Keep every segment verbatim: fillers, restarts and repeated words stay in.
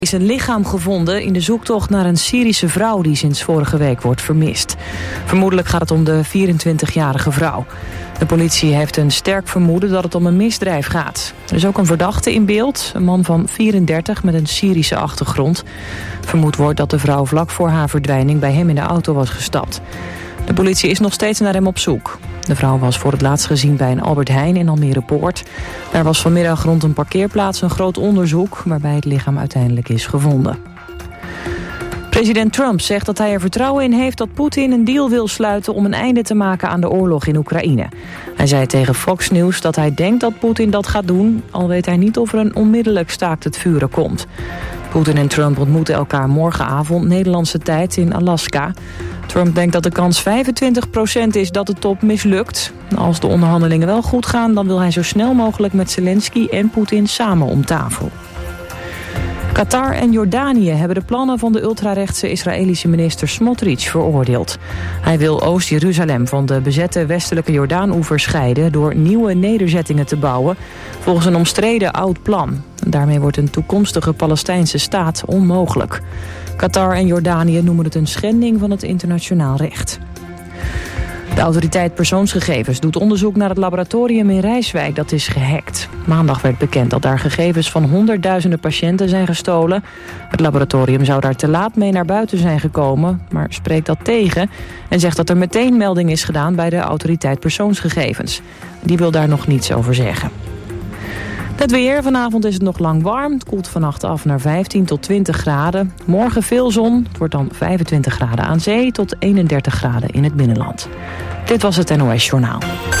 is een lichaam gevonden in de zoektocht naar een Syrische vrouw die sinds vorige week wordt vermist. Vermoedelijk gaat het om de vierentwintigjarige vrouw. De politie heeft een sterk vermoeden dat het om een misdrijf gaat. Er is ook een verdachte in beeld, een man van vierendertig met een Syrische achtergrond. Vermoed wordt dat de vrouw vlak voor haar verdwijning bij hem in de auto was gestapt. De politie is nog steeds naar hem op zoek. De vrouw was voor het laatst gezien bij een Albert Heijn in Almere Poort. Daar was vanmiddag rond een parkeerplaats een groot onderzoek waarbij het lichaam uiteindelijk is gevonden. President Trump zegt dat hij er vertrouwen in heeft dat Poetin een deal wil sluiten om een einde te maken aan de oorlog in Oekraïne. Hij zei tegen Fox News dat hij denkt dat Poetin dat gaat doen, al weet hij niet of er een onmiddellijk staakt het vuren komt. Poetin en Trump ontmoeten elkaar morgenavond Nederlandse tijd in Alaska. Trump denkt dat de kans vijfentwintig procent is dat de top mislukt. Als de onderhandelingen wel goed gaan, dan wil hij zo snel mogelijk met Zelensky en Poetin samen om tafel. Qatar en Jordanië hebben de plannen van de ultrarechtse Israëlische minister Smotrich veroordeeld. Hij wil Oost-Jeruzalem van de bezette westelijke Jordaan-oever scheiden door nieuwe nederzettingen te bouwen, volgens een omstreden oud plan. Daarmee wordt een toekomstige Palestijnse staat onmogelijk. Qatar en Jordanië noemen het een schending van het internationaal recht. De autoriteit persoonsgegevens doet onderzoek naar het laboratorium in Rijswijk dat is gehackt. Maandag werd bekend dat daar gegevens van honderdduizenden patiënten zijn gestolen. Het laboratorium zou daar te laat mee naar buiten zijn gekomen, maar spreekt dat tegen en zegt dat er meteen melding is gedaan bij de autoriteit persoonsgegevens. Die wil daar nog niets over zeggen. Het weer. Vanavond is het nog lang warm. Het koelt vannacht af naar vijftien tot twintig graden. Morgen veel zon. Het wordt dan vijfentwintig graden aan zee tot eenendertig graden in het binnenland. Dit was het N O S Journaal.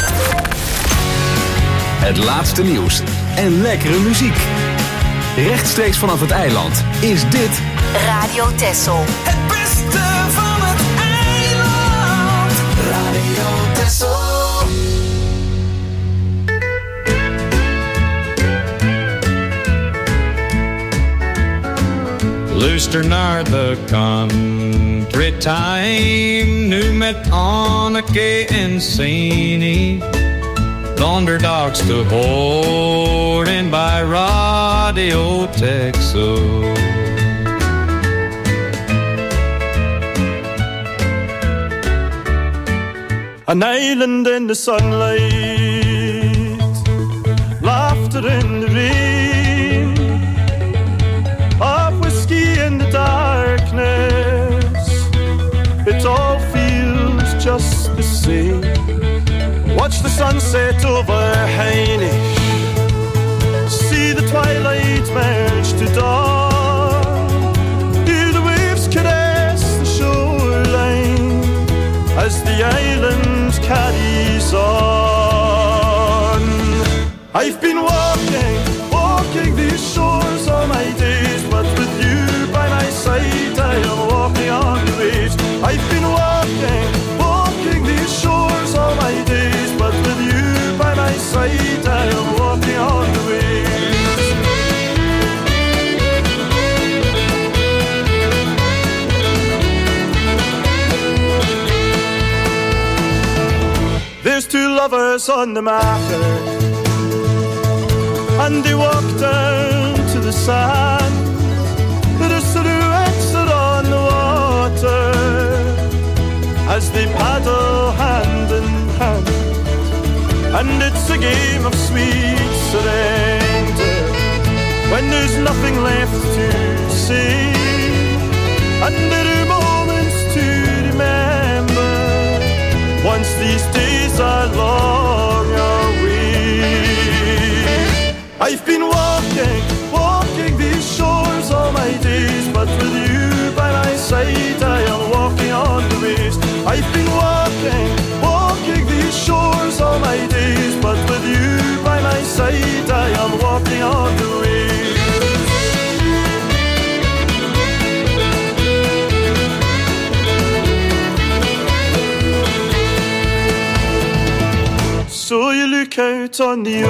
Het laatste nieuws en lekkere muziek. Rechtstreeks vanaf het eiland is dit Radio Texel. Het beste van het eiland. Radio Texel. Luister naar de country time, nu met Anneke en Senie. Donderdags te horen bij Radio Texel. An island in the sunlight, laughter in the rain, of whiskey in the darkness, it all feels just the same. Watch the sunset over Heinisch, see the twilight merge to dawn, hear the waves caress the shoreline as the island carries on. I've been walking, walking these shores all my days, but with you by my side I am walking on the waves. I've been walking, walking these shores all my days, but with you by my side I am walking on the waves. There's two lovers on the market, and they walk down to the sand. Their silhouettes are on the water as they paddle hand in hand, and it's a game of sweet surrender when there's nothing left to say, and there are moments to remember once these days are long away. I've been walking, walking these shores all my days, but with you by my side I am walking on the waves. I've been walking, walking these shores all my days, but with you by my side I am walking on the waves. So you look out on the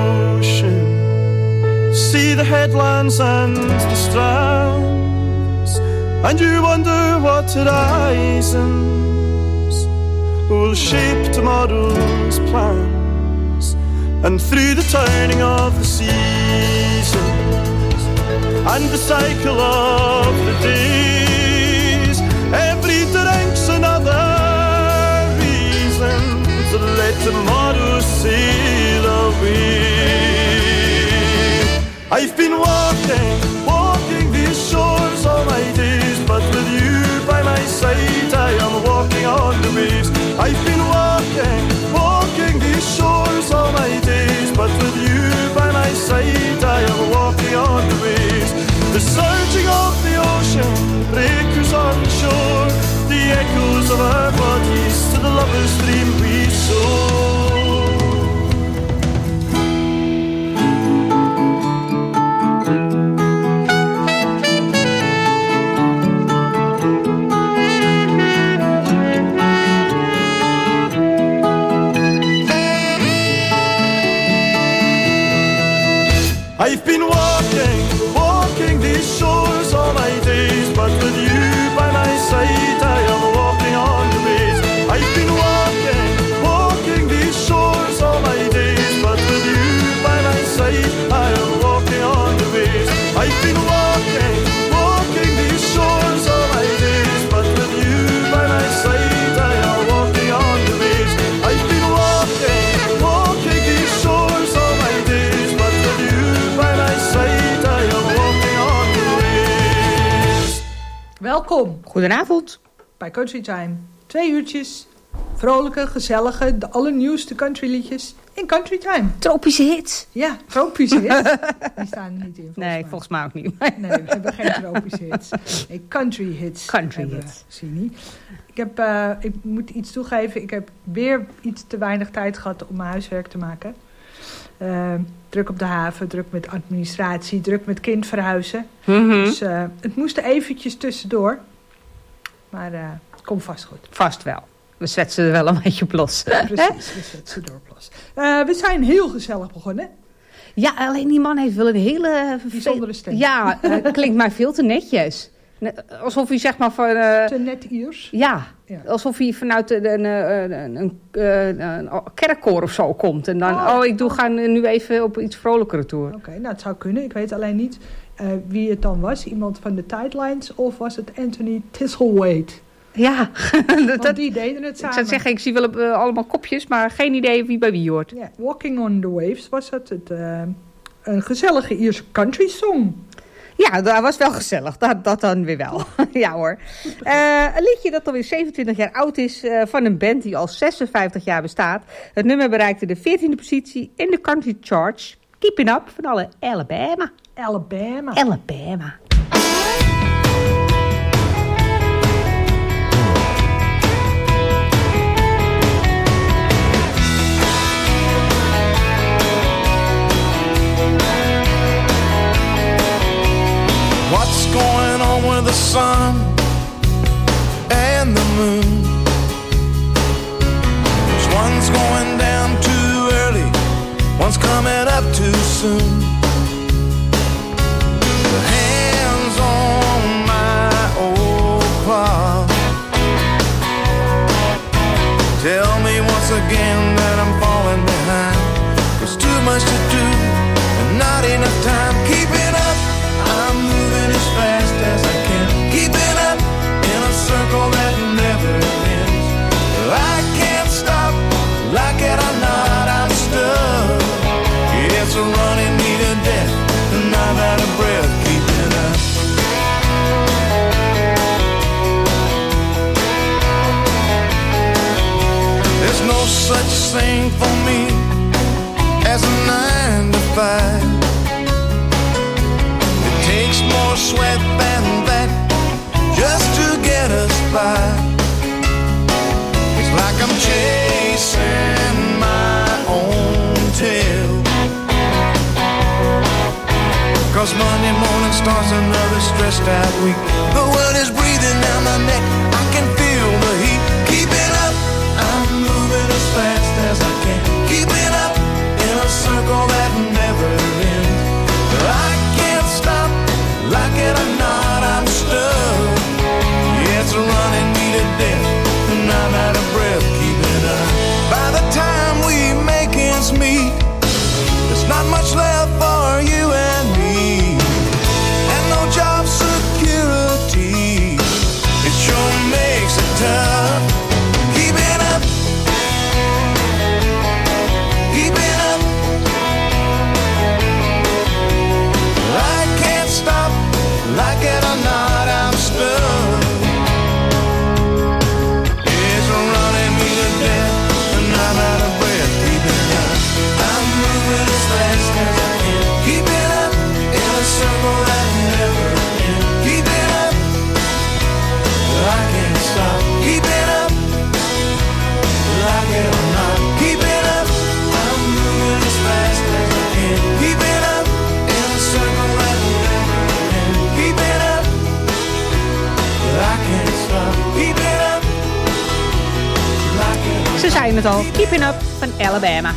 ocean, see the headlands and the strands, and you wonder what horizons will shape tomorrow's plans. And through the turning of the seasons, and the cycle of the days. Every drink's another reason to let tomorrow sail away. I've been walking, walking these shores all my days, but with you by my side I am walking on the waves. I've been walking, walking these shores all my days, but with you by my side I am walking on the waves. The surging of the ocean, breakers on shore, the echoes of our bodies to the lover's dream we soar. I've been walking, walking these shores all my days, but with you by my side I am walking on the waves. I've been walking, walking these shores all my days, but with you by my side I am walking on the waves. I've been walking, walking these shores all my days, but with you by my side I am walking on the waves. I've been walking, walking these shores all my days, but with you by my side I am walking on the waves. Welkom Goedenavond. bij Country Time. Twee uurtjes, vrolijke, gezellige, de allernieuwste countryliedjes in Country Time. Tropische hits. Ja, tropische hits. Die staan er niet in, volgens Nee, mij. volgens mij ook niet. Nee, we hebben geen tropische hits. Nee, country hits. Country hebben we, hits. zie je niet. Ik, heb, uh, ik moet iets toegeven. Ik heb weer iets te weinig tijd gehad om mijn huiswerk te maken. Uh, druk op de haven, druk met administratie, druk met kind verhuizen. Mm-hmm. Dus uh, het moest er eventjes tussendoor. Maar uh, het komt vast goed. Vast wel. We zetten ze er wel een beetje op los. Precies, we zetten ze door plus. Uh, we zijn heel gezellig begonnen. Ja, alleen die man heeft wel een hele... Bijzondere stem. Ja, uh, klinkt mij veel te netjes. Net, alsof hij zeg maar van... Uh, Te net Iers. ja, Ja. alsof hij vanuit een, een, een, een, een, een kerkkoor of zo komt. En dan, Oh, oh, ik doe, oh. ga nu even op iets vrolijkere tour. Oké, okay, nou het zou kunnen. Ik weet alleen niet uh, wie het dan was. Iemand van de Tidelines of was het Anthony Thistlethwaite? Ja, Want dat, die deden het ik samen. zou zeggen, ik zie wel uh, allemaal kopjes, maar geen idee wie bij wie hoort. Ja, Walking on the Waves was het. het uh, een gezellige Ierse country song. Ja, dat was wel gezellig. Dat, dat dan weer wel. Ja hoor. Uh, een liedje dat alweer zevenentwintig jaar oud is. Uh, van een band die al zesenvijftig jaar bestaat. Het nummer bereikte de veertiende positie in de country charts. Keeping Up van alle Alabama. Alabama. Alabama. What's going on with the sun and the moon? 'Cause one's going down too early, one's coming up too soon. The hands on my old clock tell me once again that I'm falling behind. There's too much to do and not enough time. Keeping up, I'm moving as fast as I can. Keeping up in a circle that never ends. I can't stop, like it or not, I'm stuck. It's running me to death, and I'm out of breath. Keeping up. There's no such thing for me as a nine to five. Takes more sweat than that just to get us by. It's like I'm chasing my own tail. 'Cause Monday morning starts another stressed out week. The world is breathing down my neck, I can feel the heat. Keeping up, I'm moving as fast as I can. Keeping up in a circle that never ends. I can't stop, like it or not, I'm stuck. Yeah, it's running me to death, and I'm out of breath. Keeping up. By the time we make ends meet, there's not much left for you and me. zei het al, Keeping Up van Alabama.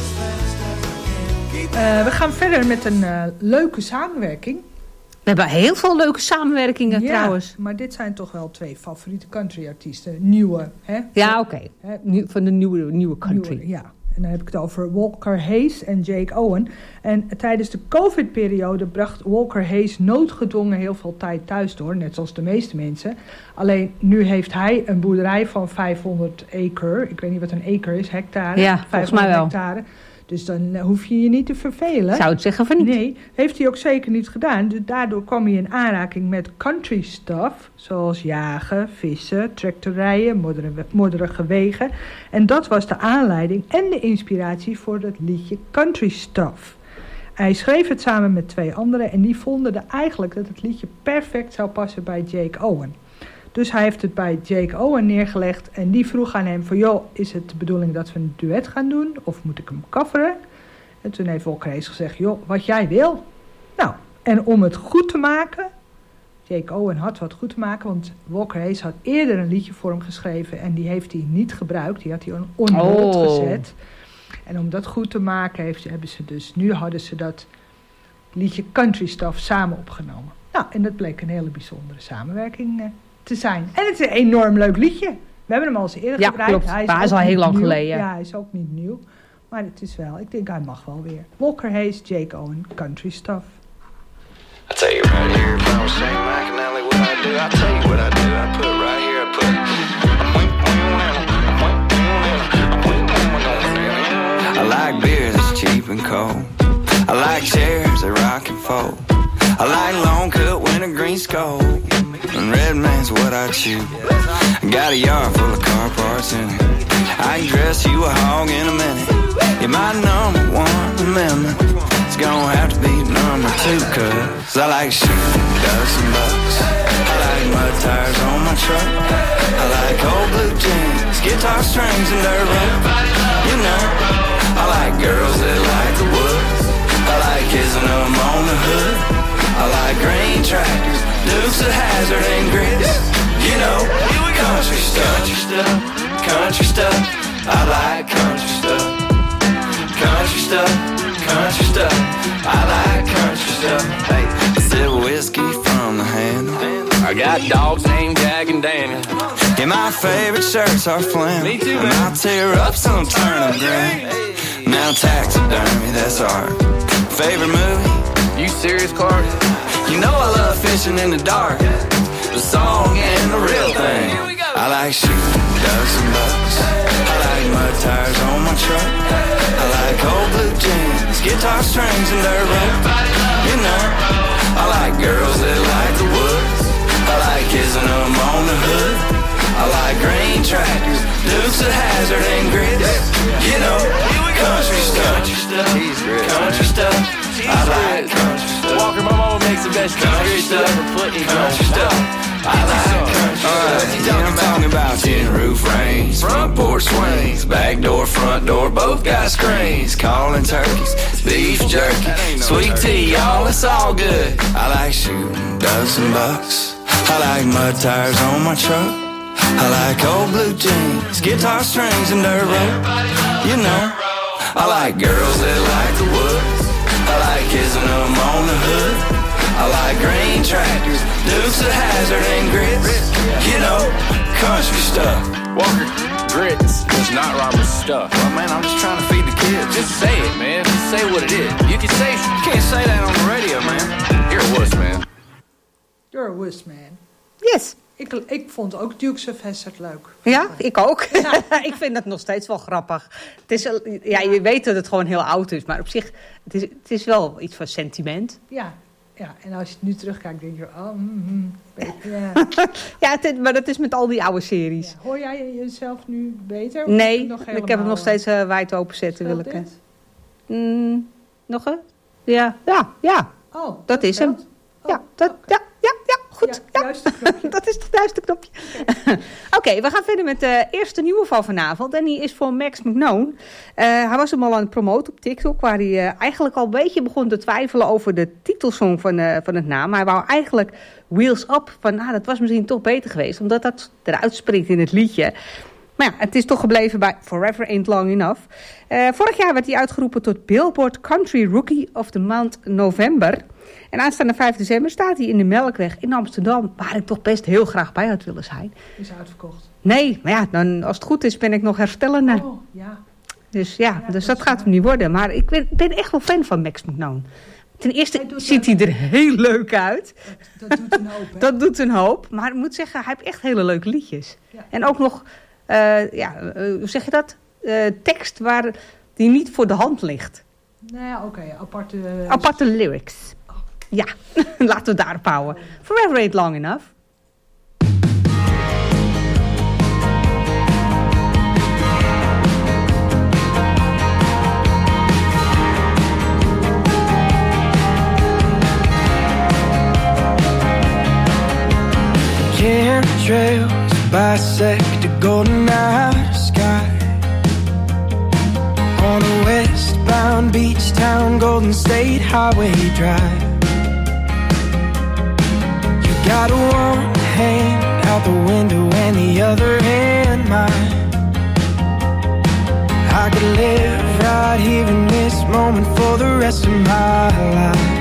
Uh, we gaan verder met een uh, leuke samenwerking. We hebben heel veel leuke samenwerkingen ja, trouwens. Maar dit zijn toch wel twee favoriete country-artiesten. Nieuwe, hè? Ja, oké. Okay. Van de nieuwe, nieuwe country. Nieuwe, ja. En dan heb ik het over Walker Hayes en Jake Owen. En tijdens de COVID-periode bracht Walker Hayes noodgedwongen heel veel tijd thuis door. Net zoals de meeste mensen. Alleen nu heeft hij een boerderij van vijfhonderd acre. Ik weet niet wat een acre is, hectare. Ja, volgens mij wel. Hectare. Dus dan hoef je je niet te vervelen. Zou het zeggen van niet? Nee, heeft hij ook zeker niet gedaan. Dus daardoor kwam hij in aanraking met country stuff. Zoals jagen, vissen, tractorrijden, modderige wegen. En dat was de aanleiding en de inspiratie voor het liedje Country Stuff. Hij schreef het samen met twee anderen. En die vonden er eigenlijk dat het liedje perfect zou passen bij Jake Owen. Dus hij heeft het bij Jake Owen neergelegd. En die vroeg aan hem van, joh, is het de bedoeling dat we een duet gaan doen? Of moet ik hem coveren? En toen heeft Walker Hayes gezegd, joh, wat jij wil. Nou, en om het goed te maken... Jake Owen had wat goed te maken, want Walker Hayes had eerder een liedje voor hem geschreven. En die heeft hij niet gebruikt. Die had hij on hold oh. gezet. En om dat goed te maken heeft, hebben ze dus... Nu hadden ze dat liedje Country Stuff samen opgenomen. Nou, en dat bleek een hele bijzondere samenwerking... Uh, te zijn. En het is een enorm leuk liedje. We hebben hem al eens eerder ja, gebruikt. Klopt. Hij is, maar hij is al heel lang nieuw. geleden. Ja, hij is ook niet nieuw. Maar het is wel, ik denk hij mag wel weer. Walker Hayes, Jake Owen, Country Stuff. I tell you right here, if I was Saint McAnally, what I do, I tell you what I do. I put right here, I put. I like beer that's cheap and cold. I like chairs that rock and fold. I like long cut wintergreen skull. And red man's what I chew. Got a yard full of car parts in it. I can dress you a hog in a minute. You're my number one amendment. It's gonna have to be number two, cause I like shooting ducks and bucks. I like mud tires on my truck. I like old blue jeans, guitar strings and dirt road. You know, I like girls that like the woods. I like kissing them on the hood. I like green tractors, Dukes of Hazzard and grits. You know, country stuff, country stuff, country stuff. I like country stuff, country stuff, country stuff. I like country stuff. Hey, I sip whiskey from the handle. I got dogs named Jack and Daniel. And my favorite shirts are flannel. Me too, man. And I'll tear up some turnip green. Now taxidermy, that's art. Favorite movie? You serious, Clark? You know I love fishing in the dark. The song and the real thing. I like shooting ducks and bucks. I like mud tires on my truck. I like old blue jeans, guitar strings and dirt road. You know, I like girls that like the woods. I like kissing them on the hood. I like green tractors, Dukes of Hazzard and grits. You know, country stuff, country stuff. I like country stuff. Walker, my mama makes the best country stuff ever put in country stuff. I like country stuff. Yeah, I'm talking about tin roof rains, front porch swings, back door, front door, both got screens. Calling turkeys, beef jerky, sweet tea, y'all, it's all good. I like shooting ducks and bucks. I like mud tires on my truck. I like old blue jeans, guitar strings and dirt road. You know, I like girls that like the woods. I like kissing them on the hood. I like green tractors, Dukes of Hazzard and grits. You know, country stuff. Walker, grits does not rhyme with stuff. Well, man, I'm just trying to feed the kids. Just say it, man. Just say what it is. You can say, you can't say that on the radio, man. You're a wuss, man. You're a wuss, man. Yes. Ik, ik vond ook Dukes of Hazzard leuk. Ja, ik ook. Ja. Ik vind dat nog steeds wel grappig. Het is, ja, je weet dat het gewoon heel oud is, maar op zich, het is, het is wel iets van sentiment. Ja, ja, en als je het nu terugkijkt, denk je, oh, mm, mm, ja. Ja, het, maar dat is met al die oude series. Ja. Hoor jij jezelf nu beter? Nee, nog ik heb hem nog steeds uh, wijd open zetten. Wil ik. Mm, nog een? Ja, ja, ja. Oh, dat, dat is hem. Oh, ja, dat, okay. ja, ja, ja. Goed, ja, ja. Dat is het juiste knopje. Oké, okay, we gaan verder met de eerste nieuwe van vanavond. En die is voor Max McKnown. Uh, hij was hem al aan het promoten op TikTok, waar hij uh, eigenlijk al een beetje begon te twijfelen over de titelsong van, uh, van het naam. Hij wou eigenlijk Wheels Up, van nou, dat was misschien toch beter geweest, omdat dat eruit springt in het liedje. Maar ja, het is toch gebleven bij Forever Ain't Long Enough. Uh, vorig jaar werd hij uitgeroepen tot Billboard Country Rookie of the Month November. En aanstaande vijf december staat hij in de Melkweg in Amsterdam, waar ik toch best heel graag bij had willen zijn. Is uitverkocht. Nee, maar ja, dan, als het goed is ben ik nog herstellende. Oh, ja. Dus ja, Ja, dus dat dat is gaat hem niet worden. Maar ik ben, ben echt wel fan van Max McKnown. Ten eerste Hij doet ziet dat- hij er heel leuk uit. Dat, dat doet een hoop, hè? Dat doet een hoop. Maar ik moet zeggen, hij heeft echt hele leuke liedjes. Ja. En ook nog, uh, ja, uh, hoe zeg je dat? Uh, tekst waar die niet voor de hand ligt. Nou ja, oké. Okay, aparte... Aparte lyrics. Ja, laten we daarop houden. Forever Ain't Long Enough. Chemtrails bisect a golden outer sky. On a westbound beach town, Golden State Highway Drive. You got one hand out the window and the other hand mine. I could live right here in this moment for the rest of my life.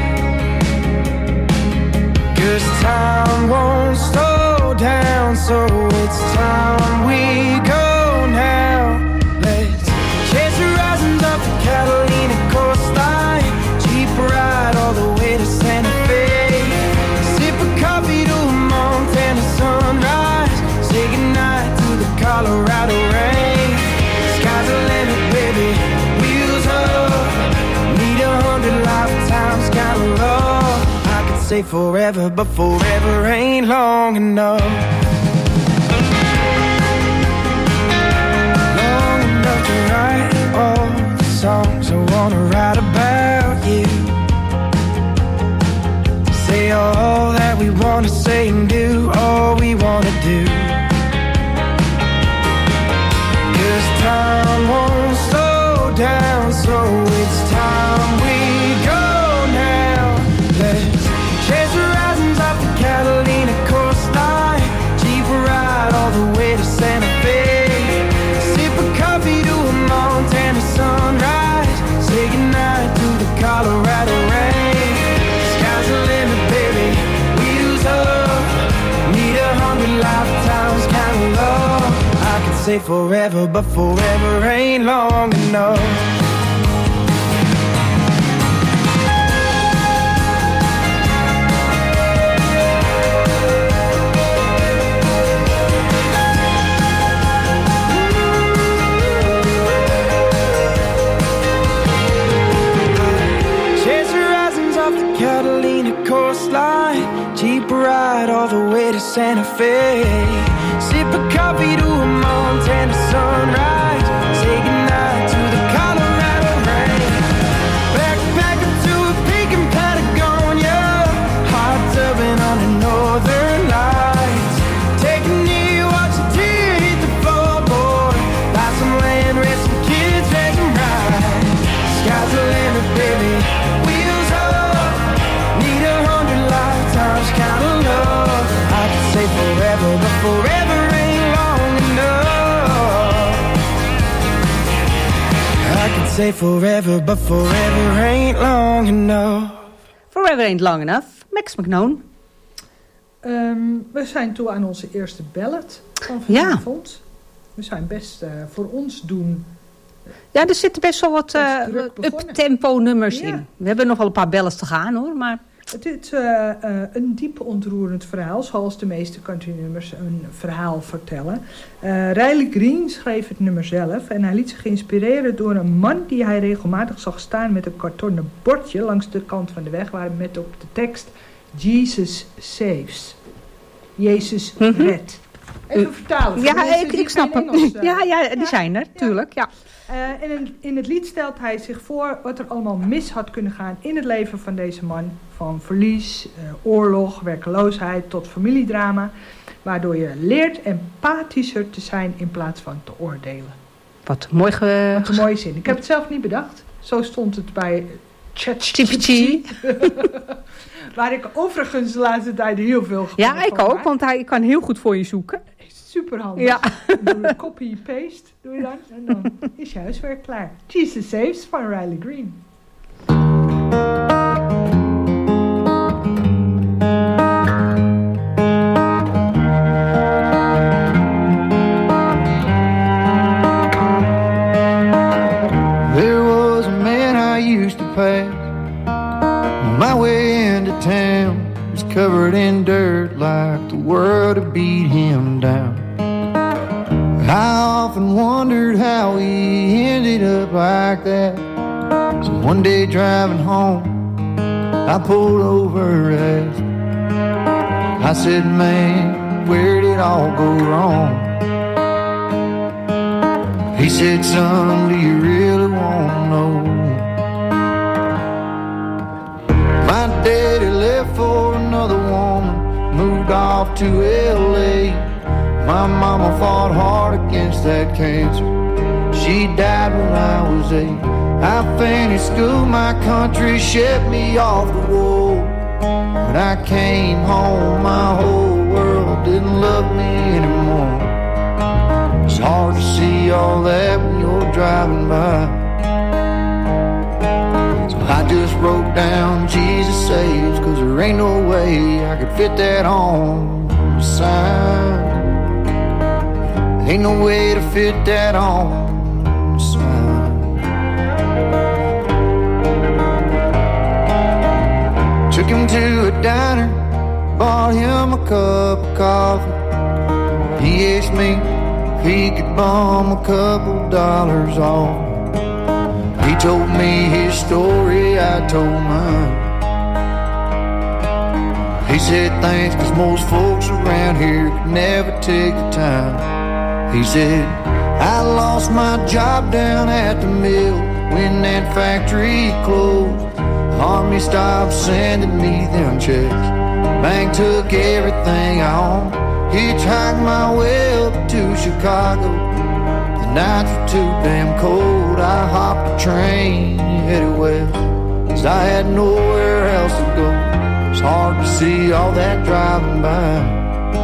'Cause time won't slow down, so it's time we go now. Let's chase the horizons up the Catalina coastline, Jeep ride all the way to Santa Fe, sip a coffee to a Montana sunrise, say goodnight to the Colorado rain. Sky's the limit, baby, wheels up, need a hundred lifetimes kind of love. I could say forever, but forever ain't long enough. Long enough to write all the songs I wanna write about you. Say all that we wanna say and do all we wanna do. 'Cause time won't slow down, so it's time we go now. Let's chase the horizons off the Catalina coastline, Jeep ride all the way to Santa Fe, sip a coffee to a Montana sunrise, say goodnight to the Colorado rain. Sky's the limit, baby, wheels up, need a hundred lifetimes kind of love. I could say forever, but forever ain't long enough. Catalina coastline, Jeep ride all the way to Santa Fe, sip a coffee to a Montana sunrise, say goodnight to the Colorado rain. Backpacking to a peak in Patagonia, hot tubbing on the northern lights, taking you, watch the deer hit the floorboard, buy some land, raise some kids, raise them right. Sky's the limit, baby, wheels up, need a hundred lifetimes kind of love. I could say forever, but forever ain't long enough. I could say forever, but forever ain't long enough. Forever Ain't Long Enough. Max McKnown. Um, we zijn toe aan onze eerste ballad van Ja. vanavond. We zijn best uh, voor ons doen. Ja, er zitten best wel wat uh, Best druk begonnen. up-tempo nummers Ja. in. We hebben nog wel een paar bellen te gaan hoor, maar... Het is uh, uh, een diep ontroerend verhaal, zoals de meeste countrynummers een verhaal vertellen. Uh, Riley Green schreef het nummer zelf en hij liet zich inspireren door een man die hij regelmatig zag staan met een kartonnen bordje langs de kant van de weg, waar met op de tekst Jesus saves. Jezus Mhm. redt. Even vertalen. voor Ja, mensen ik, die ik snap geen hem. Engels, uh, Ja, ja, die ja, zijn er, ja. tuurlijk. Ja. Uh, en in, in het lied stelt hij zich voor wat er allemaal mis had kunnen gaan in het leven van deze man. Van verlies, uh, oorlog, werkeloosheid tot familiedrama. Waardoor je leert empathischer te zijn in plaats van te oordelen. Wat mooi ge... Wat een mooie zin. Ik heb het zelf niet bedacht. Zo stond het bij ChatGPT. Waar ik overigens de laatste tijd heel veel gebruik Ja, ik van ook, maak. want hij kan heel goed voor je zoeken. Super super handig. Ja. Doe je copy-paste, doe je dan. En dan is je huiswerk klaar. Jesus Saves van Riley Green. There was a man I used to pass on my way into town. He was covered in dirt like the world had beat him down. I often wondered how he ended up like that. So one day driving home, I pulled over and asked. I said, man, where did it all go wrong? He said, son, do you really want to know? My daddy left for another woman, moved off to L A. My mama fought hard against that cancer. She died when I was eight. I finished school, my country shipped me off the wall. When I came home, my whole world didn't love me anymore. It's hard to see all that when you're driving by. So I just wrote down Jesus Saves, cause there ain't no way I could fit that on the sign. Ain't no way to fit that on the sign. Took him to a diner, bought him a cup of coffee. He asked me if he could bum a couple dollars off. He told me his story, I told mine. He said thanks, cause most folks around here could never take the time. He said, I lost my job down at the mill when that factory closed. Army stopped sending me them checks. Bank took everything I owned. Hitchhiked my way up to Chicago. The nights were too damn cold. I hopped a train, headed west, cause I had nowhere else to go. It's hard to see all that driving by.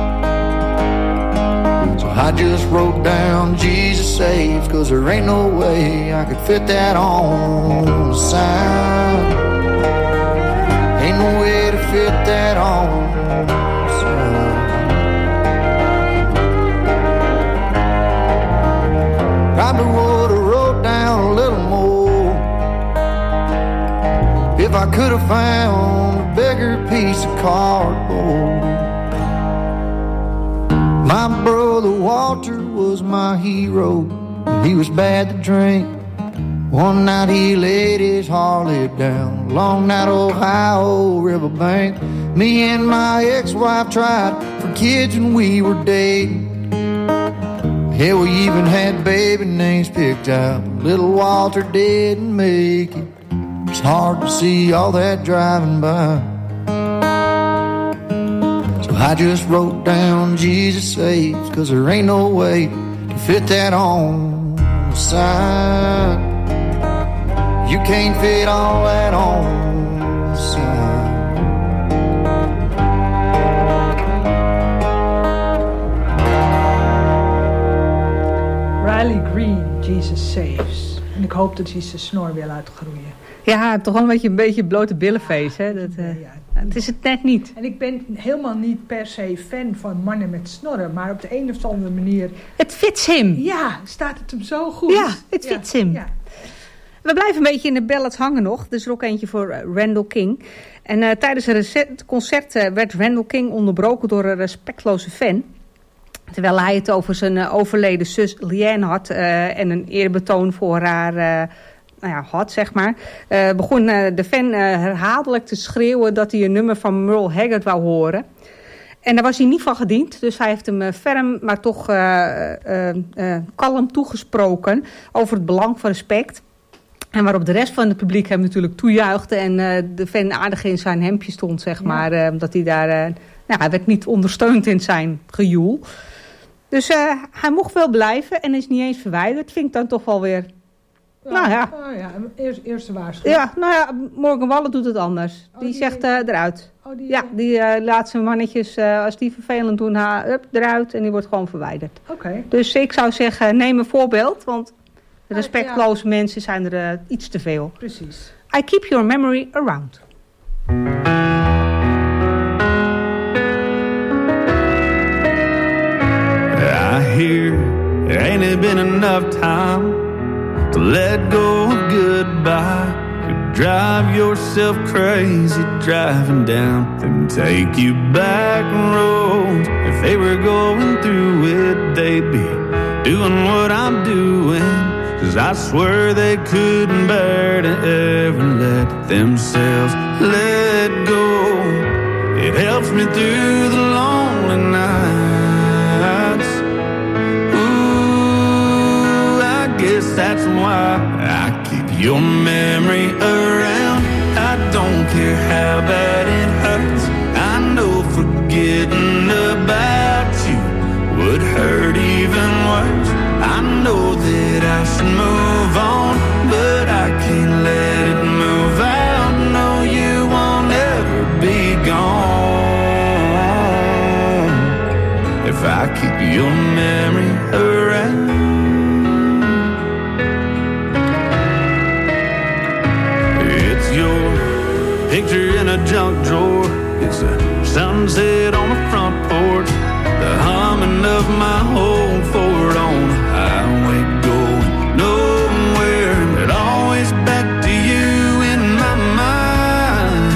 I just wrote down Jesus Saves, cause there ain't no way I could fit that on the sign. Ain't no way to fit that on the sign. Probably would've wrote down a little more if I could've found a bigger piece of cardboard. My brother Walter was my hero. He was bad to drink. One night he laid his Harley down along that Ohio riverbank. Me and my ex-wife tried for kids when we were dating. Hell, we even had baby names picked out. Little Walter didn't make it. It's hard to see all that driving by. I just wrote down Jesus Saves, cause there ain't no way to fit that on the sign. You can't fit all that on the sign. Riley Green, Jesus Saves. En ik hoop dat hij zijn snor weer laat groeien. Ja, toch wel een beetje een beetje blote billenfeest, hè? Dat, uh, ja, het is het net niet. En ik ben helemaal niet per se fan van mannen met snorren, maar op de een of andere manier... Het fits hem. Ja, staat het hem zo goed. Ja, het fits ja, hem. Ja. We blijven een beetje in de ballads hangen nog. Er is er ook eentje voor uh, Randall King. En uh, tijdens het concert uh, werd Randall King onderbroken door een respectloze fan. Terwijl hij het over zijn uh, overleden zus Leanne had uh, en een eerbetoon voor haar... Uh, nou ja, had, zeg maar, uh, begon uh, de fan uh, herhaaldelijk te schreeuwen dat hij een nummer van Merle Haggard wou horen. En daar was hij niet van gediend, dus hij heeft hem uh, ferm, maar toch uh, uh, uh, kalm toegesproken over het belang van respect. En waarop de rest van het publiek hem natuurlijk toejuichte en uh, de fan aardig in zijn hemdje stond, zeg ja. maar, uh, omdat hij daar, uh, nou, hij werd niet ondersteund in zijn gejoel. Dus uh, hij mocht wel blijven en is niet eens verwijderd, vind ik dan toch wel weer... Ja, nou ja. Oh ja, eerst, eerste waarschuwing. Ja, nou ja, Morgan Wallen doet het anders. Die oh, die zegt uh, eruit. Oh, die, Ja, die uh, laat zijn mannetjes, uh, als die vervelend doen, haar up, eruit en die wordt gewoon verwijderd. Oké. Okay. Dus ik zou zeggen, neem een voorbeeld, want respectloze uh, ja. mensen zijn er uh, iets te veel. Precies. I keep your memory around. I hear there ain't it been enough time to let go of goodbye. Could drive yourself crazy driving down them take you back roads. If they were going through it, they'd be doing what I'm doing. Cause I swear they couldn't bear to ever let themselves let go. It helps me through the lonely nights. Ooh, I guess that's why I keep your memory around. I don't care how bad it hurts. I know forgetting about you would hurt even worse. I know that I should move on, but I can't let it move out. No, you won't ever be gone if I keep your memory around. It's your picture in a junk drawer. It's a sunset on the front porch. The humming of my old Ford on the highway going nowhere, but always back to you in my mind.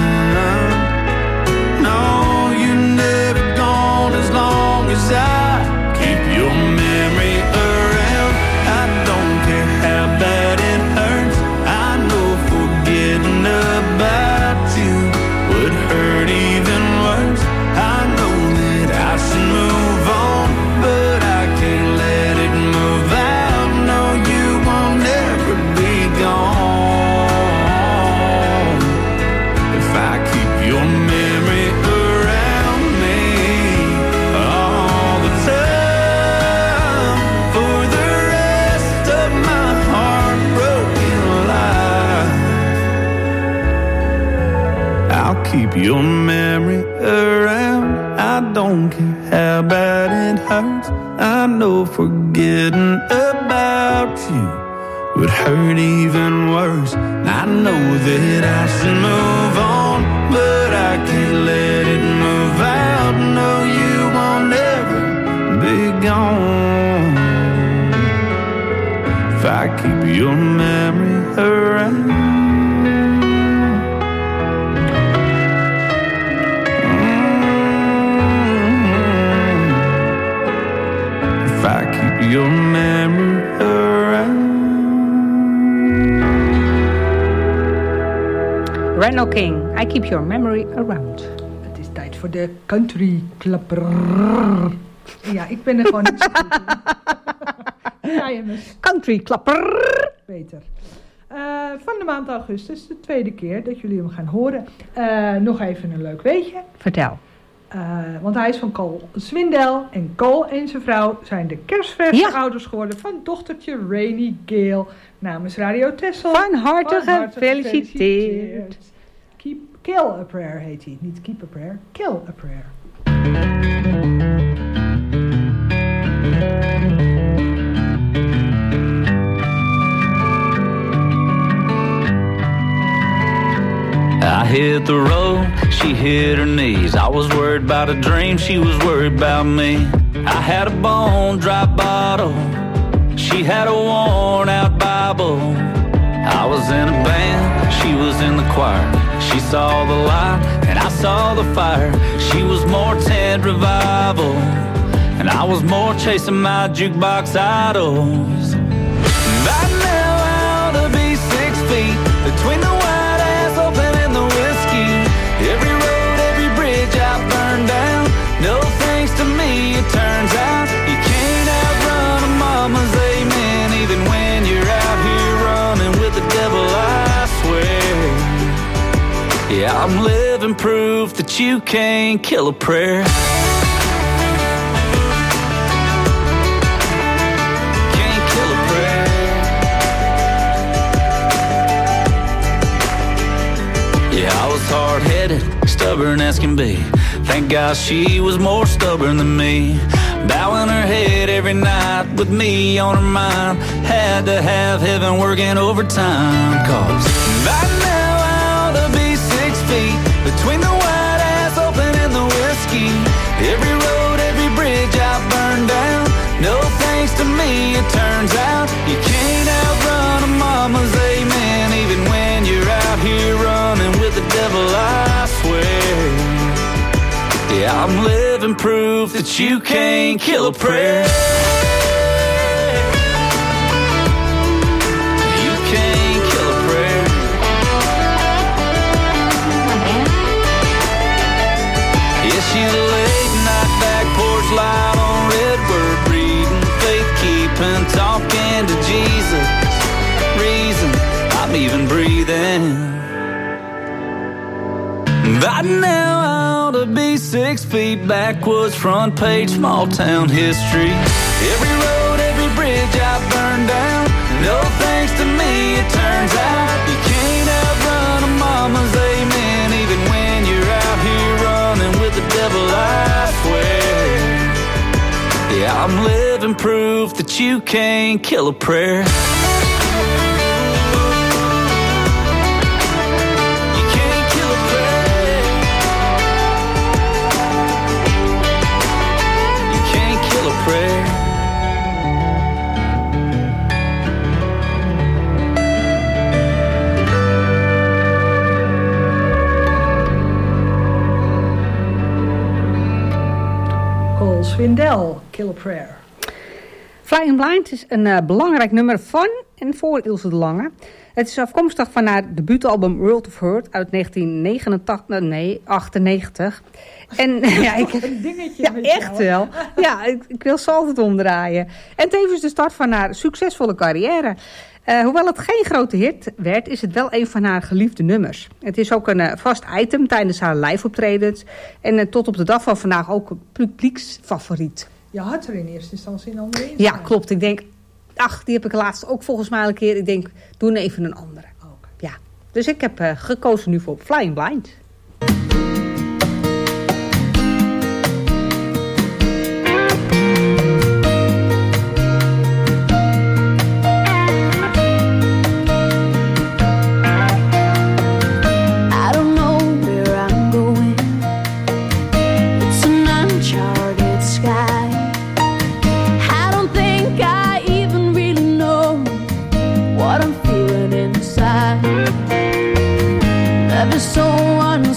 No, you're never gone as long as I keep your memory around. I don't care how bad it hurts. I know forgetting about you would hurt even worse. I know that I should move on, but I can't let it move out. No, you won't never be gone if I keep your memory around me all the time for the rest of my heartbroken life. I'll keep your memory around. I don't care how bad it hurts. I know forgetting about you would hurt even worse. I know that I should move on, but I can't let it move out. No, you won't ever be gone if I keep your memory around. Your memory around. Randall King, I keep your memory around. Het is tijd voor de country klapper. Ja, ik ben er gewoon niet zo goed in. Ja, jongens. Country klapper. Beter. Uh, van de maand augustus, de tweede keer dat jullie hem gaan horen. Uh, nog even een leuk weetje. Vertel. Uh, want hij is van Cole Swindell. En Cole en zijn vrouw zijn de kerstverse ja. ouders geworden van dochtertje Rainy Gale namens Radio Texel. Van harte gefeliciteerd. Keep, kill a prayer heet hij. Niet keep a prayer, kill a prayer. I hit the road, she hit her knees. I was worried about a dream, she was worried about me. I had a bone dry bottle, she had a worn out Bible. I was in a band, she was in the choir. She saw the light and I saw the fire. She was more tent revival and I was more chasing my jukebox idols. By now I ought to be six feet between the white ass open and the whiskey. Every road, every bridge I burned down. No thanks to me, it turns out you can't outrun a mama's amen. Even when you're out here running with the devil, I swear. Yeah, I'm living proof that you can't kill a prayer. Can't kill a prayer. Yeah, I was hard-headed, stubborn stubborn as can be. Thank God she was more stubborn than me. Bowing her head every night with me on her mind. Had to have heaven working overtime. Cause right now I ought to be six feet between the white ass open and the whiskey. Every road, every bridge I burned down. No thanks to me, it turns out you can't outrun a mama's amen. Even when you're out here running with the devil, I swear. Yeah, I'm living proof that you can't kill a prayer. You can't kill a prayer. Yeah, she's a late night back porch light on Redbird, reading, faith keeping, talking to Jesus. Reason I'm even breathing. Right now I ought to be six feet backwoods, front page, small town history. Every road, every bridge I burned down. No thanks to me, it turns out you can't outrun a mama's amen. Even when you're out here running with the devil, I swear. Yeah, I'm living proof that you can't kill a prayer. Swindell, Kill a Prayer. Flying Blind is een uh, belangrijk nummer van en voor Ilse de Lange. Het is afkomstig van haar debuutalbum World of Hurt uit negentien negenentachtig, nee, achtennegentig. En ja, ik, een dingetje ja met echt jou. wel. Ja, ik, ik wil ze altijd omdraaien. En tevens de start van haar succesvolle carrière. Uh, hoewel het geen grote hit werd, is het wel een van haar geliefde nummers. Het is ook een uh, vast item tijdens haar live-optredens. En uh, tot op de dag van vandaag ook een publieksfavoriet. Je had er in eerste instantie een andere in. Ja, klopt. Ik denk, ach, die heb ik laatst ook volgens mij een keer. Ik denk, doe even een andere. Okay. Ja. Dus ik heb uh, gekozen nu voor Flying Blind. So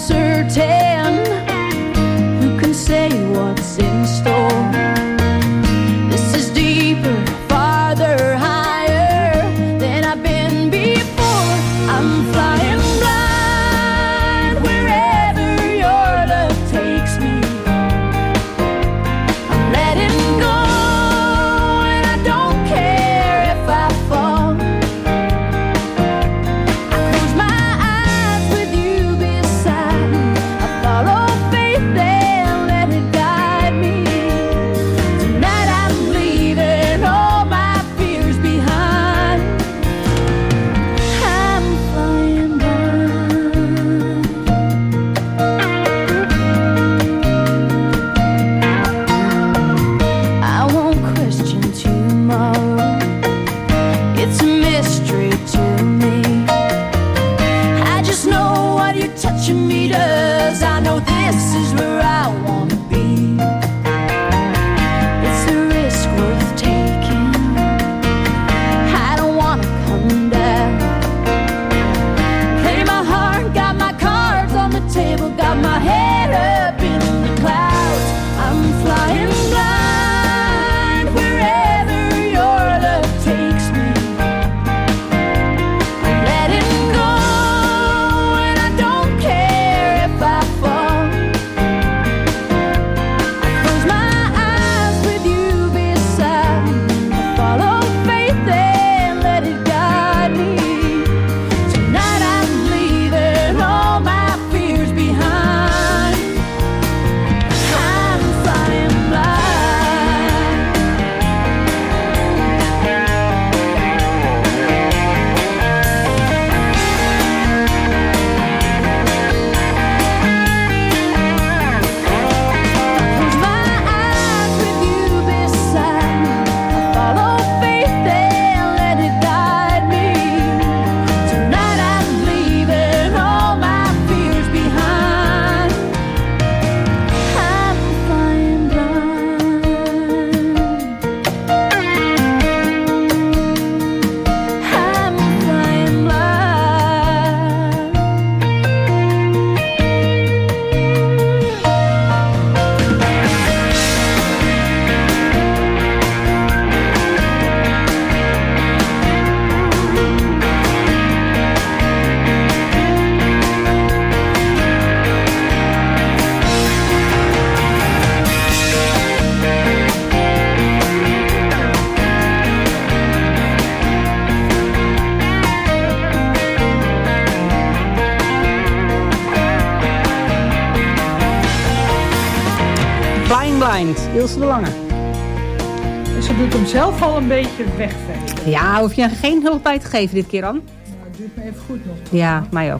Kind, Ilse de Lange. En ze doet hem zelf al een beetje wegvegen. Ja, hoef je geen hulp bij te geven dit keer, Ann? Nou, het duurt me even goed nog. Ja, mij ook.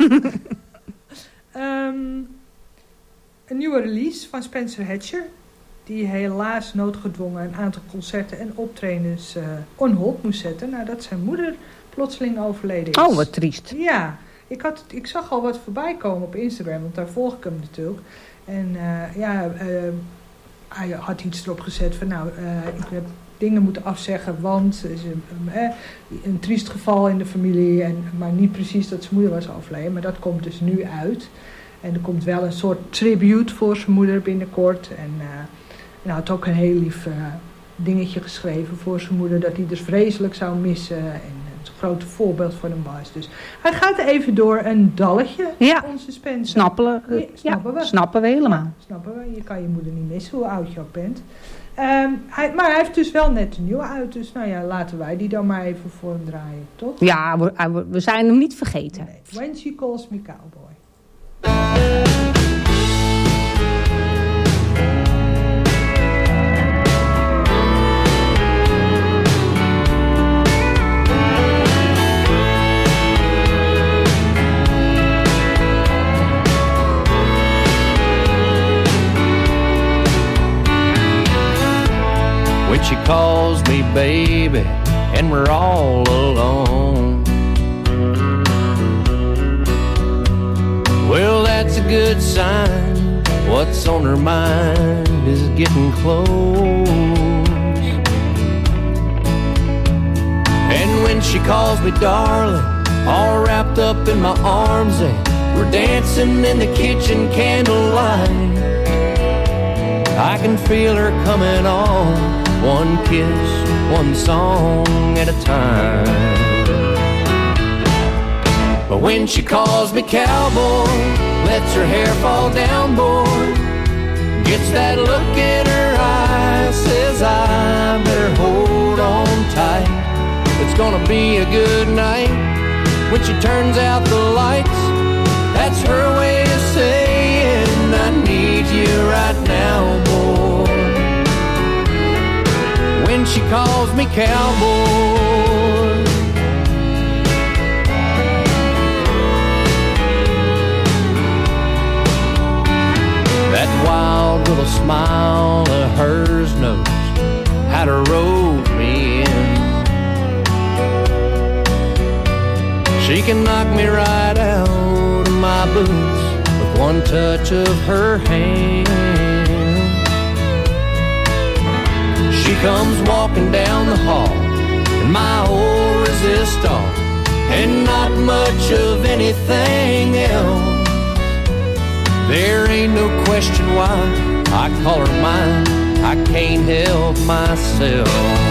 um, een nieuwe release van Spencer Hatcher. Die helaas noodgedwongen een aantal concerten en optredens uh, on hold moest zetten. Nadat zijn moeder plotseling overleden is. Oh, wat triest. Ja, ik, had, ik zag al wat voorbij komen op Instagram. Want daar volg ik hem natuurlijk. En uh, ja, uh, hij had iets erop gezet van nou, uh, ik heb dingen moeten afzeggen. Want het is een, uh, een triest geval in de familie. En, maar niet precies dat zijn moeder was overleden. Maar dat komt dus nu uit. En er komt wel een soort tribute voor zijn moeder binnenkort. En uh, hij had ook een heel lief uh, dingetje geschreven voor zijn moeder. Dat hij dus vreselijk zou missen. En het grote voorbeeld voor hem was. Dus hij gaat even door een dalletje. Ja, onze Spencer. Snappen, uh, ja, snappen ja, we. Snappen we helemaal. Ja, snappen we. Je kan je moeder niet missen, hoe oud je ook bent. Um, hij, maar hij heeft dus wel net een nieuwe uit. Dus nou ja, laten wij die dan maar even voor hem draaien, toch? Ja, we, we zijn hem niet vergeten. Nee. When She Calls Me Cowboy. When she calls me baby and we're all alone, well, that's a good sign. What's on her mind is getting close. And when she calls me darling, all wrapped up in my arms, and we're dancing in the kitchen candlelight, I can feel her coming on, one kiss, one song at a time. But when she calls me cowboy, lets her hair fall down, boy, gets that look in her eye, says I better hold on tight. It's gonna be a good night. When she turns out the lights, that's her way of saying I need you right now, boy. When she calls me cowboy, that wild little smile of hers knows how to rope me in. She can knock me right out of my boots with one touch of her hand. She comes walking down the hall in my old resistor and not much of anything else. There ain't no question why I call her mine. I can't help myself.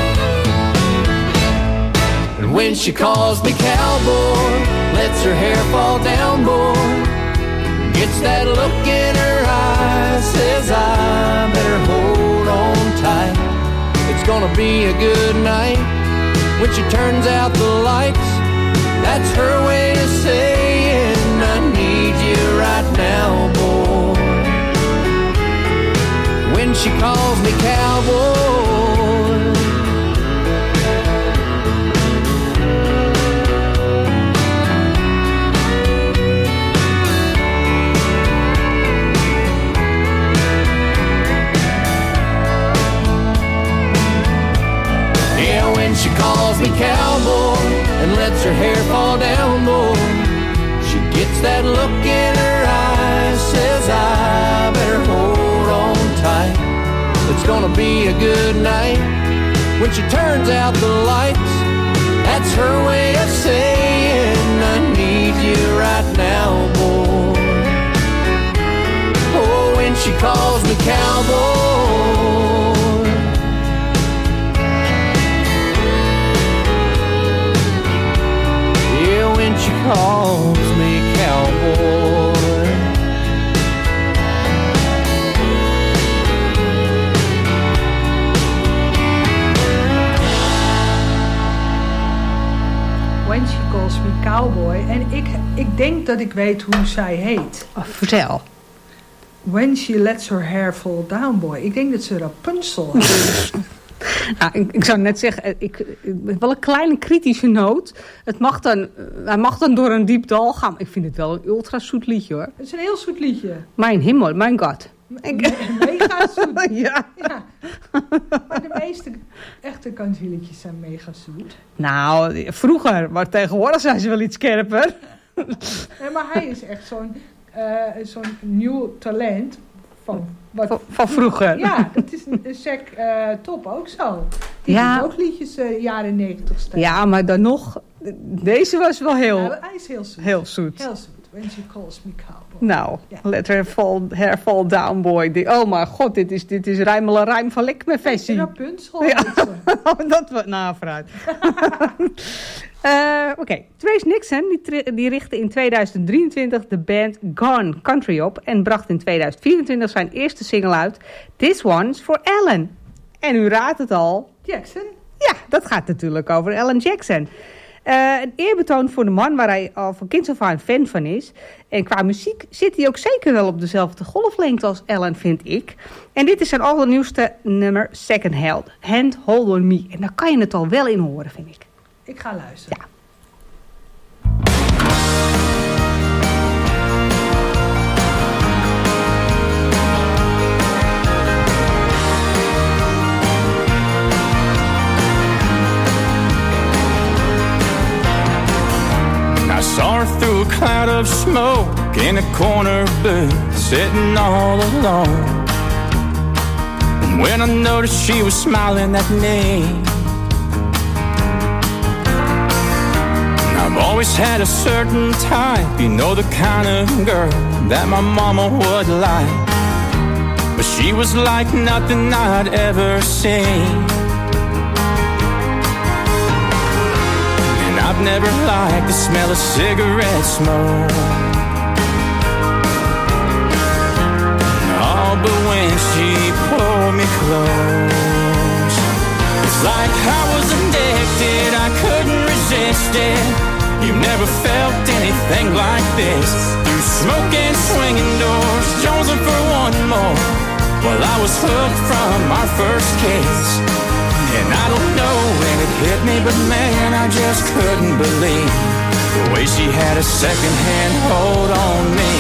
And when she calls me cowboy, lets her hair fall down, boy, gets that look in her eye, says I better hold on tight. It's gonna be a good night. When she turns out the lights, that's her way of saying I need you right now, boy. When she calls me cowboy, when she calls me cowboy and lets her hair fall down, boy, she gets that look in her eyes, says I better hold on tight. It's gonna be a good night. When she turns out the lights, that's her way of saying I need you right now, boy. Oh, when she calls me cowboy, when she calls me cowboy. When She Calls Me Cowboy. En ik, ik denk dat ik weet hoe zij heet. Oh, vertel. When she lets her hair fall down, boy. Ik denk dat ze Rapunzel had. Nou, ik, ik zou net zeggen, ik, ik, wel een kleine kritische noot. Het mag dan, hij mag dan door een diep dal gaan. Maar ik vind het wel een ultra zoet liedje, hoor. Het is een heel zoet liedje. Mijn hemel, mijn god. Me- mega zoet. Ja. ja. Maar de meeste echte countryliedjes zijn mega zoet. Nou, vroeger, maar tegenwoordig zijn ze wel iets scherper. Nee, maar hij is echt zo'n uh, zo'n nieuw talent. Van, wat, van, van vroeger. Ja, dat is een Zack uh, Top ook zo. Die ja. doet ook liedjes uh, jaren negentig staan. Ja, maar dan nog, deze was wel heel, nou, hij is heel zoet. Heel zoet. Heel zoet. When she calls me cowboy. Nou, ja. let her fall, her fall down, boy. Die, oh mijn god, dit is, dit is rijmelen rijm van lik met vessie. Rapunzel. Ja, dat we, nou, vooruit. uh, Oké, okay. Trace Nixon die, tri- die richtte in tweeduizend drieëntwintig de band Gone Country op en bracht in tweeduizend vierentwintig zijn eerste single uit, This One's for Ellen. En u raadt het al. Jackson? Ja, dat gaat natuurlijk over Alan Jackson. Uh, een eerbetoon voor de man waar hij al van kinds af aan fan van is. En qua muziek zit hij ook zeker wel op dezelfde golflengte als Alan, vind ik. En dit is zijn allernieuwste nummer, Second Hand, Hand Hold On Me. En daar kan je het al wel in horen, vind ik. Ik ga luisteren. Ja. I saw her through a cloud of smoke in a corner booth, sitting all alone. And when I noticed she was smiling at me, I've always had a certain type, you know, the kind of girl that my mama would like. But she was like nothing I'd ever seen. I've never liked the smell of cigarette smoke. Oh, but when she pulled me close, it's like I was addicted, I couldn't resist it. You never felt anything like this. Through smoke and swinging doors, jonesing for one more. Well, I was hooked from our first kiss. And I don't know when it hit me, but man, I just couldn't believe the way she had a second-hand hold on me.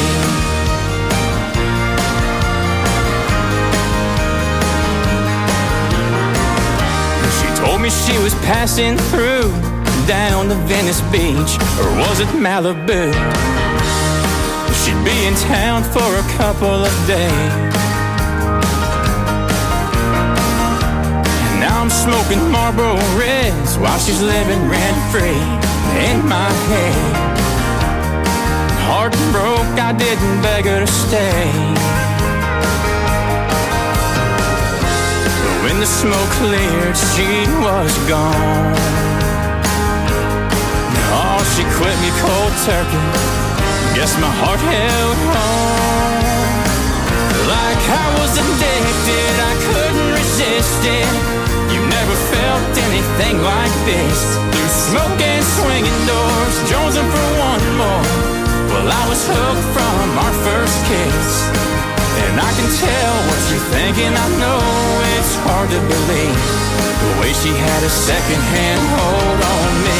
She told me she was passing through down to Venice Beach, or was it Malibu? She'd be in town for a couple of days. Now I'm smoking Marlboro Reds while she's living rent-free in my head. Heart broke, I didn't beg her to stay. But when the smoke cleared, she was gone. Oh, she quit me cold turkey. Guess my heart held on. Like I was addicted, I couldn't resist it. You never felt anything like this. Through smoke and swinging doors, jonesing for one more. Well, I was hooked from our first kiss. And I can tell what you're thinking, I know it's hard to believe the way she had a second-hand hold on me.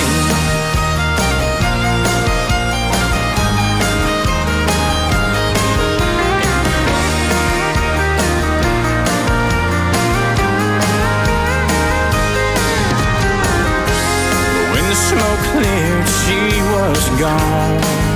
Smoke cleared, she was gone.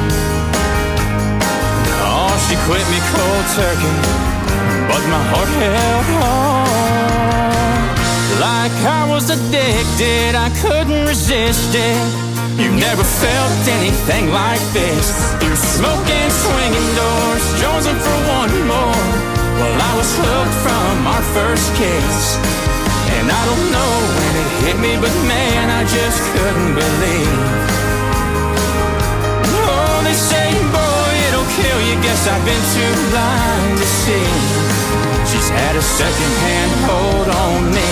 Oh, she quit me cold turkey, but my heart held on. Like I was addicted, I couldn't resist it. You never felt anything like this. Through smoke and swinging doors, jonesing for one more. Well, I was hooked from our first kiss. And I don't know when it hit me, but man, I just couldn't believe. Oh, they say, boy, it'll kill you. Guess I've been too blind to see. She's had a second-hand hold on me.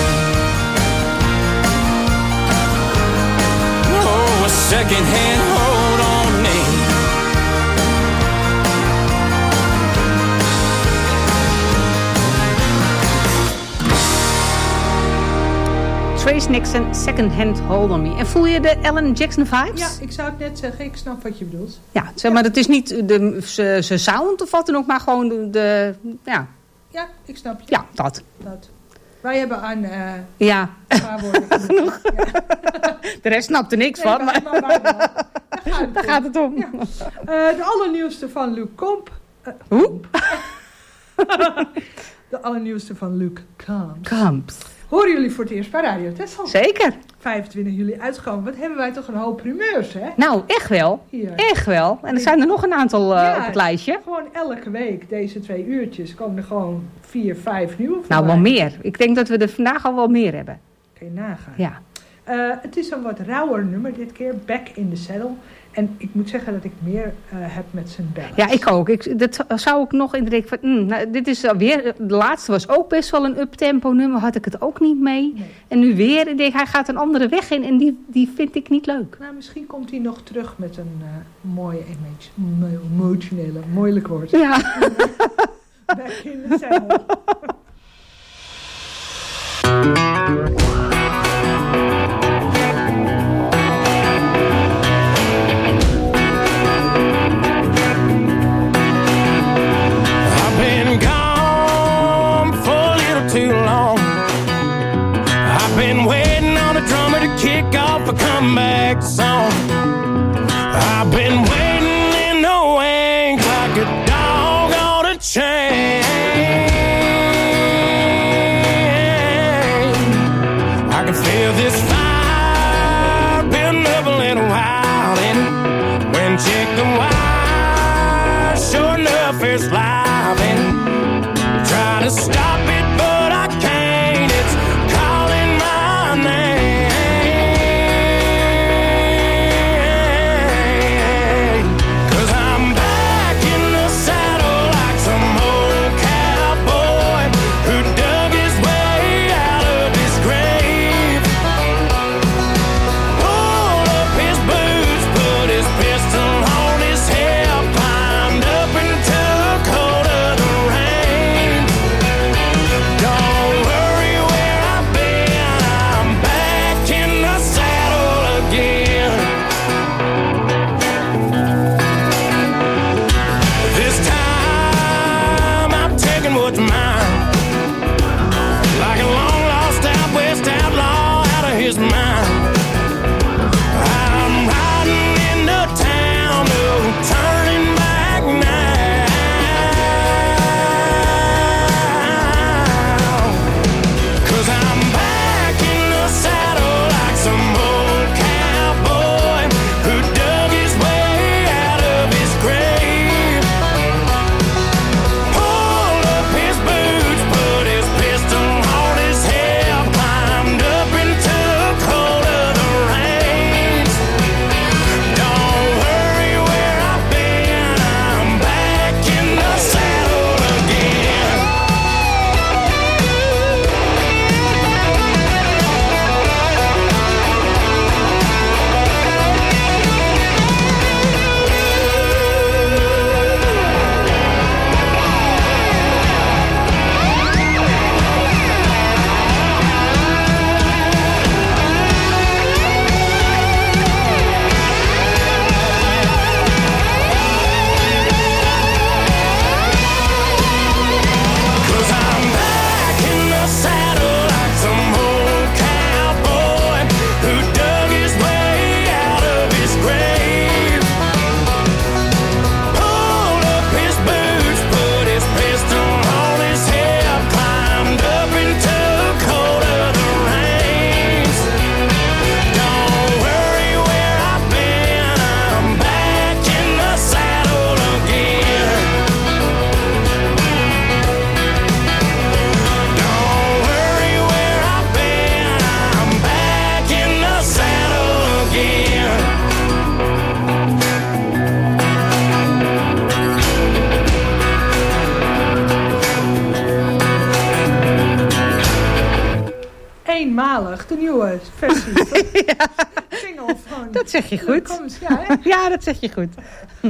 Oh, a second-hand hold on me. Trace Nixon, Second Hand Hold on Me. En voel je de Ellen Jackson vibes? Ja, ik zou het net zeggen. Ik snap wat je bedoelt. Ja, zeg maar, het is niet zijn sound of wat dan ook, maar gewoon de, de ja. Ja, ik snap je. Ja, dat. dat. Wij hebben aan uh, ja. een paar woorden genoeg. Ja. De rest snapt er niks nee, van. Maar, maar, maar daar gaat het daar om. Gaat het om. Ja. Uh, de allernieuwste van Luc Comp. Uh, Hoe? De allernieuwste van Luc Combs. Combs. Horen jullie voor het eerst bij Radio Texel? Zeker. vijfentwintig juli uitgekomen. Wat hebben wij toch een hoop primeurs, hè? Nou, echt wel. Hier. Echt wel. En er zijn er nog een aantal uh, ja, op het lijstje. Gewoon elke week, deze twee uurtjes, komen er gewoon vier, vijf nieuwe van. Nou, wel meer. Ik denk dat we er vandaag al wel meer hebben. Kun je nagaan. Ja. Uh, het is een wat rauwer nummer dit keer. Back in the Saddle. En ik moet zeggen dat ik meer uh, heb met zijn ballads. Ja, ik ook. Ik, dat zou ik nog in de denk van... Mm, nou, dit is alweer... De laatste was ook best wel een uptempo nummer. Had ik het ook niet mee. Nee. En nu weer. Ik denk, hij gaat een andere weg in. En die, die vind ik niet leuk. Nou, misschien komt hij nog terug met een uh, mooie image. Emotionele. Moeilijk woord. Ja. Back in the Saddle. Too long. I've been waiting on the drummer to kick off a comeback song. I've been waiting in the wings like a dog on a chain. I can feel this fire building up a little while, and when check the wire, sure enough it's live, and try to stop it. eenmalig, de nieuwe versie. Ja. Single van... Dat zeg je goed. Combs, ja, hè? Ja, dat zeg je goed. Uh,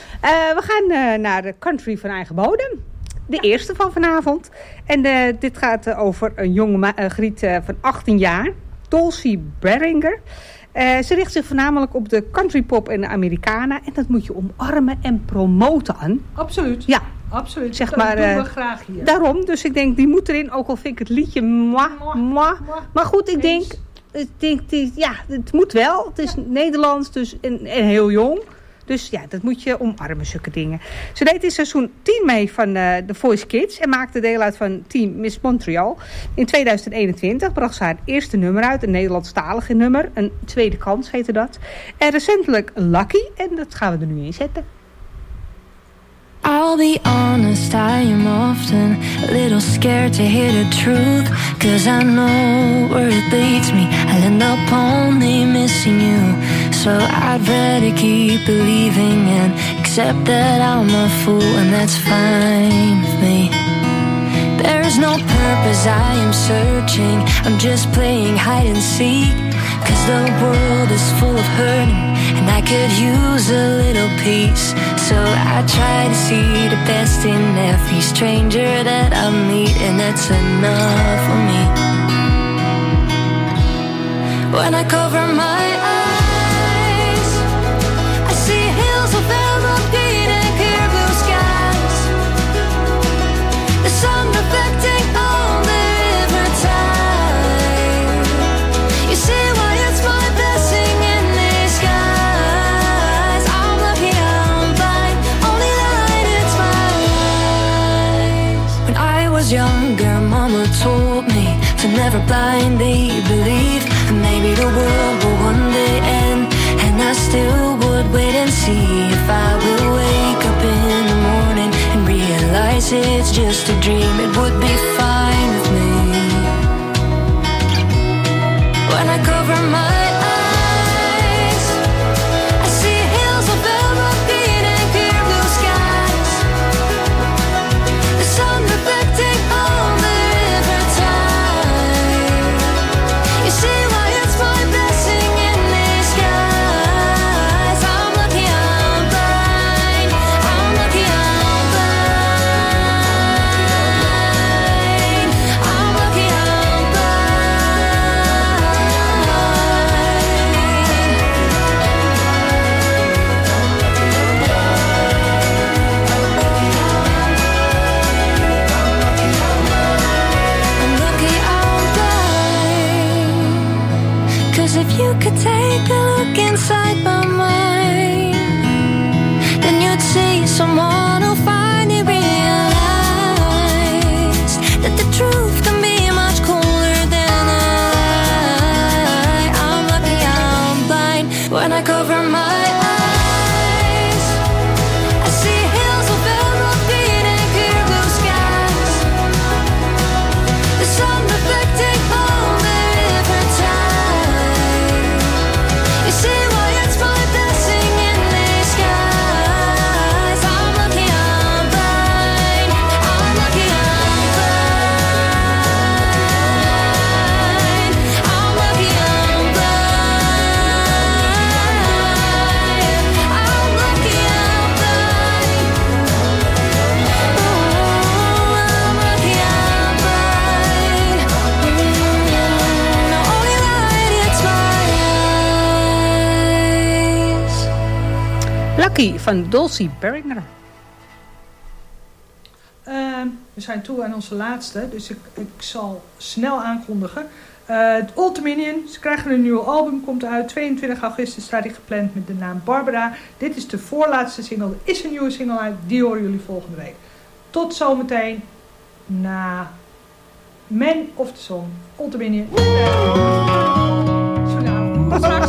we gaan uh, naar de country van eigen bodem. De ja. eerste van vanavond. En uh, dit gaat uh, over een jonge ma- uh, griet uh, van achttien jaar. Dulcie Beringer. Uh, ze richt zich voornamelijk op de countrypop en de Americana. En dat moet je omarmen en promoten. Absoluut. Ja. Absoluut. Zeg dat maar, doen we uh, graag hier. Daarom, dus ik denk, die moet erin. Ook al vind ik het liedje moi, moi. Maar goed, ik denk, ik denk die, ja, het moet wel. Het is Nederlands dus, en, en heel jong. Dus ja, dat moet je omarmen, zulke dingen. Ze deed in seizoen tien mee van uh, The Voice Kids en maakte deel uit van Team Miss Montreal. In tweeduizend eenentwintig bracht ze haar eerste nummer uit, een Nederlandstalige nummer. Een tweede kans heette dat. En recentelijk Lucky, en dat gaan we er nu in zetten. I'll be honest, I am often a little scared to hear the truth, 'cause I know where it leads me. I'll end up only missing you. So I'd rather keep believing and accept that I'm a fool, and that's fine with me. There's no purpose, I am searching, I'm just playing hide and seek, 'cause the world is full of hurting and I could use a little peace. So I try to see the best in every stranger that I meet, and that's enough for me. When I cover my eyes, I see hills of emerald green and clear blue skies, the sun reflecting on the river tide. You see why it's my blessing in disguise. I'm lucky I'm blind, only light it's my eyes. When I was younger, Mama told me to never blindly believe, and maybe the world will one day end, and I still would wait and see if I will wake up in the morning and realize it's just a dream. It would be fine with me. When I cover my eyes, I see hills of emerald green and clear blue skies, the sun reflecting on the river tide. You see why it's my blessing in disguise. I'm lucky I'm blind, I'm lucky I'm blind, I'm lucky I'm I'm lucky I'm blind. 'Cause if you could take a look inside my mind, then you'd see someone who'll finally realize that the truth can be much cooler than I. I'm lucky I'm blind. When I cover my eyes, I see hills of emerald green and clear blue skies, the sun reflecting on the river tide. You see why it's my blessing in disguise. I'm lucky I'm blind, I'm lucky I'm blind, I'm lucky I'm blind, I'm lucky I'm blind. Oh, I'm lucky I'm blind. Mm, only light it's my eyes. Lucky van Dulcie Beringer. Uh, we zijn toe aan onze laatste, dus ik, ik zal snel aankondigen. Uh, Old Dominion, ze krijgen een nieuw album, komt uit. tweeëntwintig augustus staat die gepland met de naam Barbara. Dit is de voorlaatste single, er is een nieuwe single uit, die horen jullie volgende week. Tot zometeen na Man of the Song, Old Dominion. Uh, zo nou, tot straks.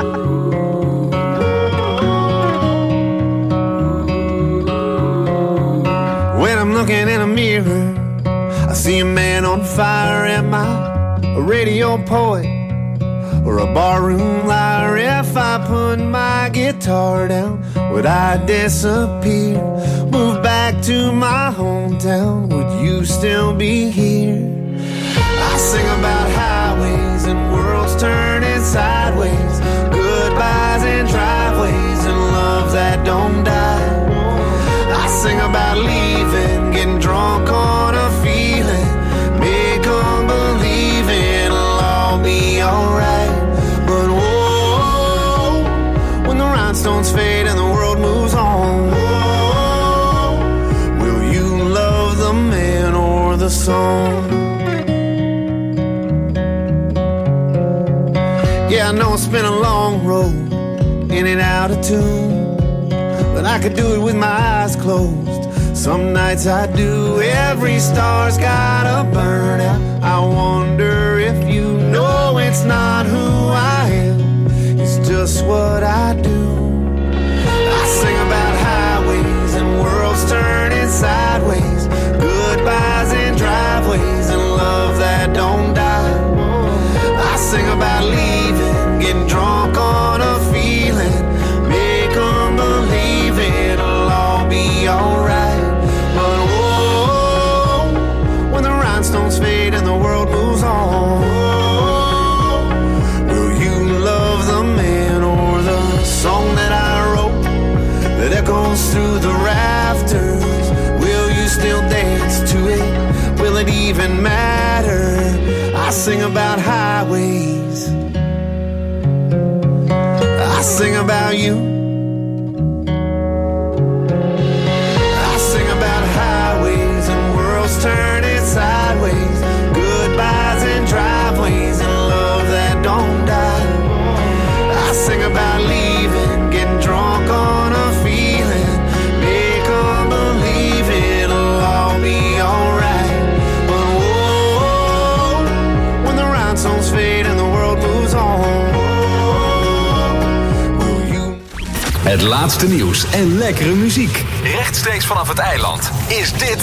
When I'm looking in a mirror, I see a man on fire. Am I a radio poet or a barroom liar? If I put my guitar down, would I disappear? Move back to my hometown, would you still be here? I sing about highways and worlds turning sideways, goodbyes and driveways and love that don't die. I sing about leaving, getting drunk on a feeling, make 'em believe it'll all be alright. Yeah, I know it's been a long road, in and out of tune, but I could do it with my eyes closed. Some nights I do. Every star's gotta burn out. I wonder if you know it's not who I am, it's just what I do. I sing about highways and worlds turning sideways, goodbyes and driveways and love that don't die. I sing about leaving, getting drunk on a feeling, make 'em believe it'll all be alright. But whoa, when the rhinestones fade and the world moves on, will you love the man or the song that I wrote that echoes through the rafters? Will you still dance to it? Will it even matter? I sing about highways, I sing about you, I sing about highways and worlds turning sideways, goodbyes and driveways and love that don't die. I sing about leaving, getting drunk on a feeling, make 'em believe it'll all be alright. But whoa, when the rhinestones fade and the world moves on. Het laatste nieuws en lekkere muziek. Rechtstreeks vanaf het eiland is dit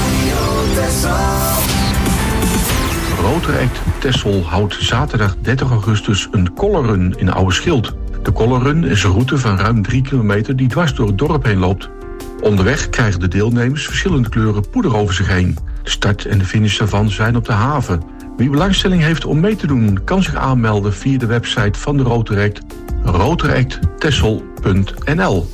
Rotarecht Texel houdt zaterdag dertig augustus een kollerrun in Oude Schild. De kollerrun is een route van ruim drie kilometer die dwars door het dorp heen loopt. Onderweg krijgen de deelnemers verschillende kleuren poeder over zich heen. De start en de finish daarvan zijn op de haven. Wie belangstelling heeft om mee te doen, kan zich aanmelden via de website van de Rotarecht, rotarecht texel punt n l.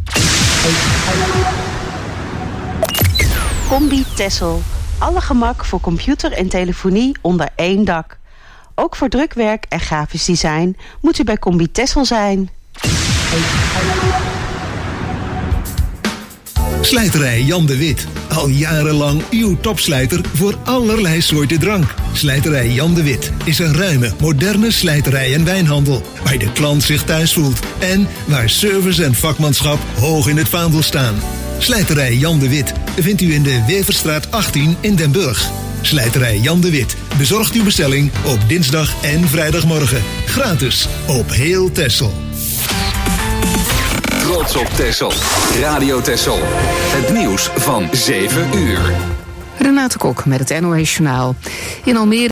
Combi Texel. Alle gemak voor computer en telefonie onder één dak. Ook voor drukwerk en grafisch design moet u bij Combi Texel zijn. Slijterij Jan de Wit. Al jarenlang uw topslijter voor allerlei soorten drank. Slijterij Jan de Wit is een ruime, moderne slijterij en wijnhandel, waar de klant zich thuis voelt en waar service en vakmanschap hoog in het vaandel staan. Slijterij Jan de Wit vindt u in de Weverstraat achttien in Den Burg. Slijterij Jan de Wit bezorgt uw bestelling op dinsdag en vrijdagmorgen. Gratis op heel Texel. Trots op Texel. Radio Texel. Het nieuws van zeven uur. Renate Kok met het N O S Journaal. In Almere